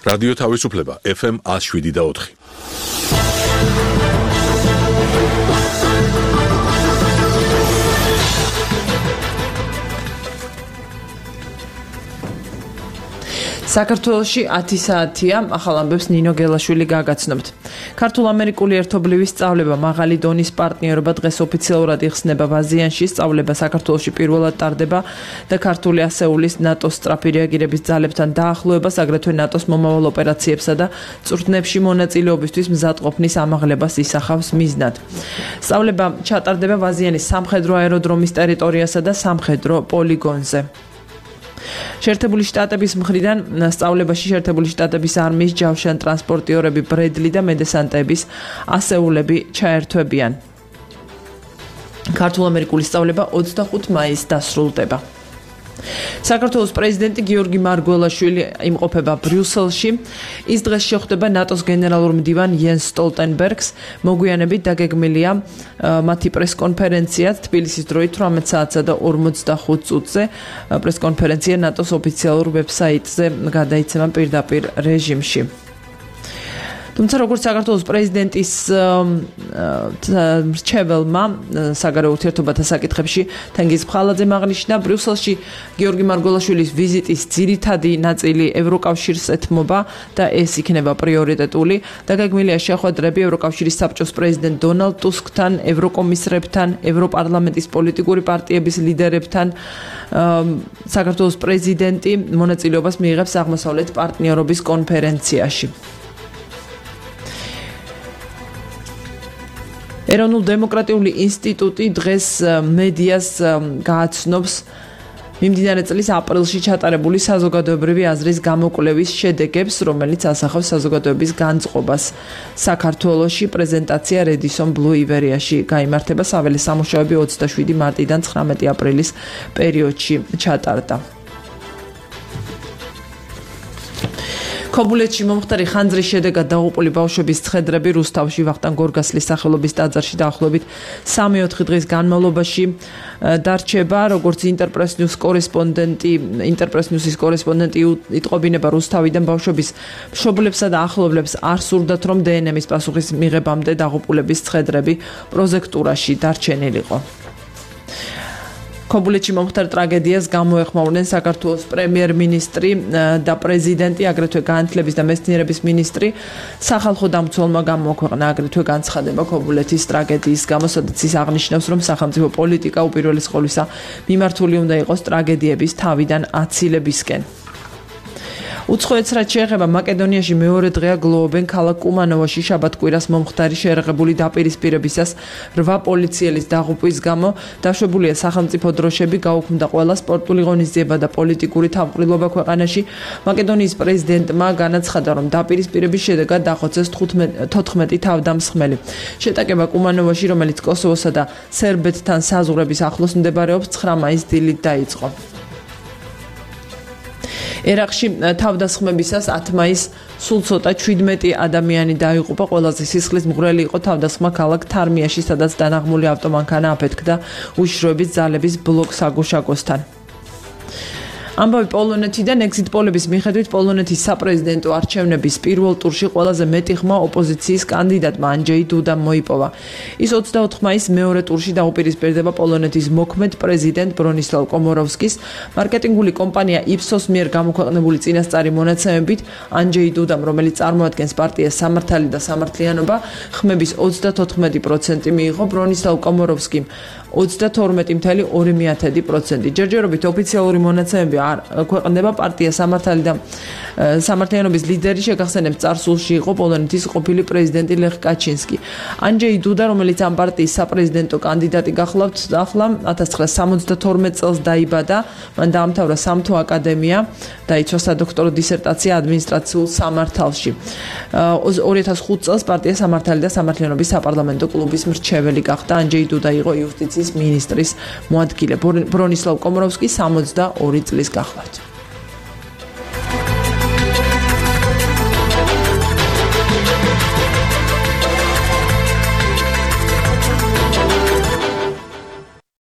რადიო თავისუფლება FM 107.4. საქართველოში 10 საათია, ახალ ამბებს ნინო გელაშვილი გაგაცნობთ. ქართულ-ამერიკული ერთობლივი სწავლება მაღალი დონის პარტნიორობა დღეს ოფიციალურად იხსნება ბაზიანში. სწავლება საქართველოში პირველად ტარდება და ქართული ასეულის ნატოს სწრაფი რეაგირების ძალებთან დაახლოებას, აგრეთვე ნატოს მომავალ ოპერაციებსა და წვრთნებში მონაწილეობისთვის მზადყოფნის ამაღლებას ისახავს მიზნად. სწავლება ჩატარდება ბაზიანის სამხედრო აეროდრომის ტერიტორიასა და სამხედრო პოლიგონზე. შეერთებული შტატების მხრიდან სწავლებაში შეერთებული შტატების არმიის ჯავშან ტრანსპორტიორები ბრედლი და მედესანტების ასეულები ჩაერთვებიან. ქართულ-ამერიკული სწავლება 25 მაისს დასრულდება. საქართველოს პრეზიდენტი გიორგი მარგველაშვილი იმყოფება ბრიუსელში. ის დღეს შეხვდება ნატოს გენერალურ მდივან იენს სტოლტენბერგს. მოგვიანებით დაგეგმილია მათი პრესკონფერენციაც თბილისის დროით 18 საათსა და 45 წუთზე. პრესკონფერენცია ნატოს ოფიციალურ ვებსაიტზე გადაიცემა პირდაპირ რეჟიმში. თუმცა როგორც საქართველოს პრეზიდენტის მრჩეველმა საგარეო ურთიერთობათა საკითხებში თენგიზ ფხალაძემ აღნიშნა, ბრიუსელში გიორგი მარგველაშვილის ვიზიტის ძირითადი ნაწილი ევროკავშირს ეთმობა და ეს იქნება პრიორიტეტული. დაგეგმილია შეხვედრები ევროკავშირის საბჭოს პრეზიდენტ დონალდ ტუსკთან, ევროკომისრებთან, ევროპარლამენტის პოლიტიკური პარტიების ლიდერებთან. საქართველოს პრეზიდენტი მონაწილეობას მიიღებს აღმოსავლეთ პარტნიორობის კონფერენციაში. ეროვნულ დემოკრატიული ინსტიტუტი დღეს მედიას გააცნობს მიმდინარე წლის აპრილში ჩატარებული საზოგადოებრივი აზრის გამოკვლევის შედეგებს, რომელიც ასახავს საზოგადოების განწყობას. საქართველოში პრეზენტაცია Redison Blue ივერიაში გაიმართება. საველე სამუშაოები 27 მარტიდან 19 აპრილის პერიოდში ჩატარდა. ქობულეთში მომხდარი ხანძრის შედეგად დაღუპული ბავშვების ცხედრები რუსთავში ვახტანგ გორგასლის სახელობის ტაძარში დაახლოებით 3-4 დღის განმავლობაში დარჩება. როგორც ინტერპრეს-ნიუსის კორესპონდენტი იტყობინება, რუსთავიდან ბავშვების მშობლებსა და ახლობლებს არ სურდათ, რომ დნმ-ის პასუხის მიღებამდე დაღუპულების ცხედრები პროზექტურაში დარჩენილიყო. ქობულეთში მომხდარ ტრაგედიას გამოეხმაურნენ საქართველოს პრემიერ-მინისტრი და პრეზიდენტი, აგრეთვე განათლების და მეცნიერების მინისტრი. სახალხო დამცველმა გამოაქვეყნა აგრეთვე განცხადება ქობულეთის ტრაგედიის გამო, სადაც ის აღნიშნავს, რომ სახელმწიფო პოლიტიკა უპირველეს ყოვლისა მიმართული უნდა იყოს ტრაგედიების თავიდან აცილებისკენ. უცხოეთს რაც შეეხება მაკედონიაში მეორე დღეა გლოვობენ ქალაქ კუმანოვოში შაბათ-კვირას მომხდარი შეერაღებული დაპირისპირებისას 8 პოლიციელის დაღუპვის გამო. დაშვებულია სახელმწიფო დროშები, გაუქმდა ყველა სპორტული ღონისძიება და პოლიტიკური თავყრილობა ქვეყანაში. მაკედონიის პრეზიდენტმა განაცხადა, რომ დაპირისპირების შედეგად დახოცეს 14 თავდამსხმელი. შეტაკება კუმანოვაში, რომელიც კოსოვოსა და სერბეთთან საზღვრების ახლოს მდებარეობს, 9 მაისს დილით დაიწყო. ერაყში თავდასხმებისას 10 მაისს სულ ცოტა 17 ადამიანი დაიღუპა. ყველაზე სისხლის მღვრელი იყო თავდასხმა ქალაქ თარმიაში, სადაც დანაღმული ავტომანქანა აფეთქდა უშიშროების ძალების ბლოკ საგუშაგოსთან. ამბავი პოლონეთიდან exit პოლების მიხედვით პოლონეთის საპრეზიდენტო არჩევნების პირველ ტურში ყველაზე მეტი ხმა ოპოზიციის კანდიდატმა ანჯეი დუდამ მოიპოვა. ის 24 მაისს მეორე ტურში დაუპირისპირდება პოლონეთის მოქმედ პრეზიდენტ ბრონისლავ კომოროვსკის. მარკეტინგული კომპანია იფსოს მიერ გამოქვეყნებული წინასწარი მონაცემებით ანჯეი დუდამ, რომელიც წარმოადგენს პარტიას სამართალი და სამართლიანობა, ხმების 34% მიიღო. ბრონისლავ კომოროვსკიმ 32.2%. ჯერჯერობით ოფიციალური მონაცემები არ ქვეყნდება. პარტია სამართალი და სამართლიანობის ლიდერი შეგახსენებს წარსულში იყო პოლონეთის ყოფილი პრეზიდენტი ლეხ კაჩინსკი. ანჯეი დუდა, რომელიც ამ პარტიის საპრეზიდენტო კანდიდატი გახლავთ, ახლა 1972 წელს დაიბადა. მან დაამთავრა სამთო აკადემია, დაიცვა სადოქტორო დისერტაცია ადმინისტრაციულ სამართალში. 2005 წელს პარტია სამართალი და სამართლიანობის საპარლამენტო კლუბის მრჩეველი გახდა. ანჯეი დუდა იყო იუსტიციის მინისტრის მოადგილე. ბრონისლავ კომოროვსკი 62 წლის გახლავთ.